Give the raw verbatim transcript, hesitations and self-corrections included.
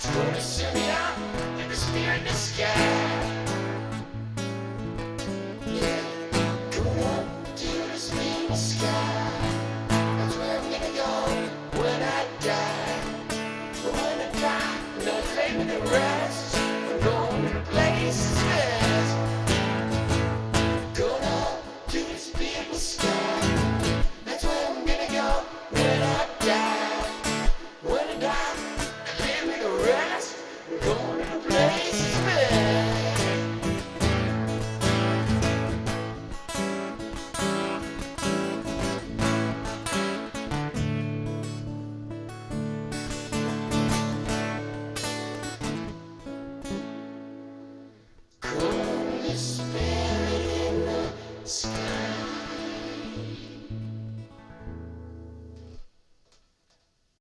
Gonna send me out like a spear in the sky. Yeah, going up to the spear in the sky. That's where I'm gonna go when I die. But when I die, no claiming the rest.